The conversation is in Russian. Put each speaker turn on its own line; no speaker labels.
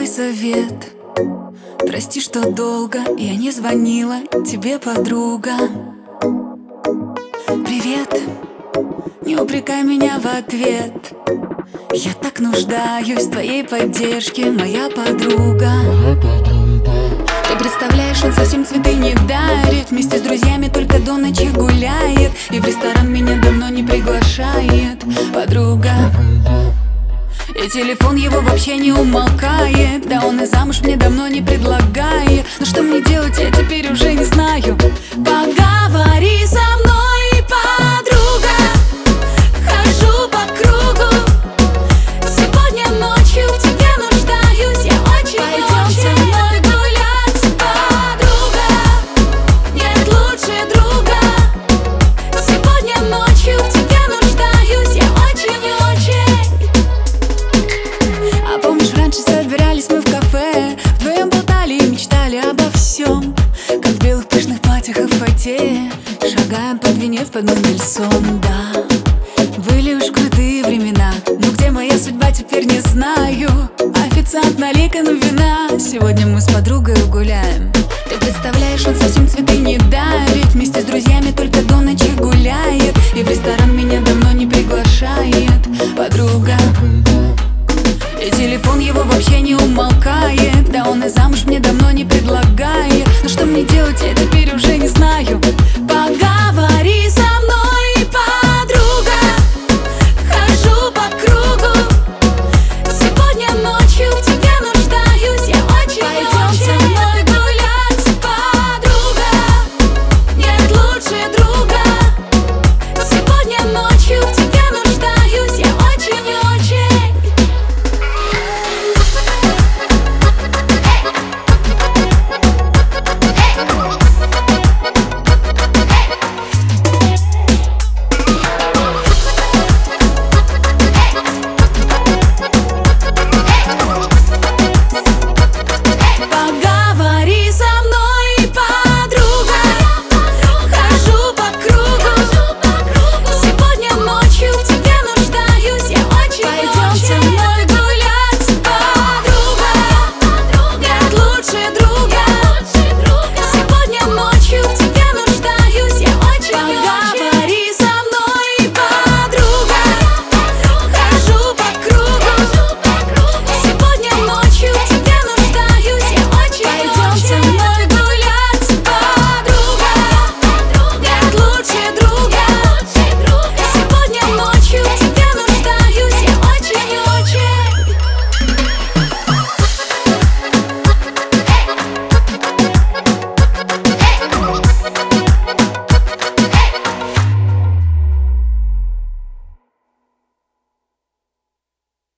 совет. Прости, что долго я не звонила тебе, подруга. Привет, не упрекай меня в ответ. Я так нуждаюсь в твоей поддержке, моя подруга. Ты представляешь, он совсем цветы не дарит, вместе с друзьями только до ночи гуляет, и в ресторан меня давно не приглашает, подруга. И телефон его вообще не умолкает, да он и замуж мне давно не предлагает. Но что мне делать, я теперь уже не знаю. Поговори со мной, подруга. Хожу по кругу, сегодня ночью в тебе нуждаюсь. Я очень, пойдем со мной гулять, подруга. Нет лучше друга. Сегодня ночью в тебе нуждаюсь. Я очень-очень. А помнишь, раньше собирались мы в кафе, вдвоем болтали и мечтали обо всем, как в белых пышных платьях и в фате шагаем под венец под Мендельсон, да. Были уж крутые времена, но где моя судьба, теперь не знаю. Официант, налей-ка на вина, сегодня мы с подругой гуляем. Ты представляешь, он совсем цветы не дарит, вместе с друзьями только до ночи гуляет, и в ресторан меня давно не приглашает, подруга. И телефон его вообще не умолкает,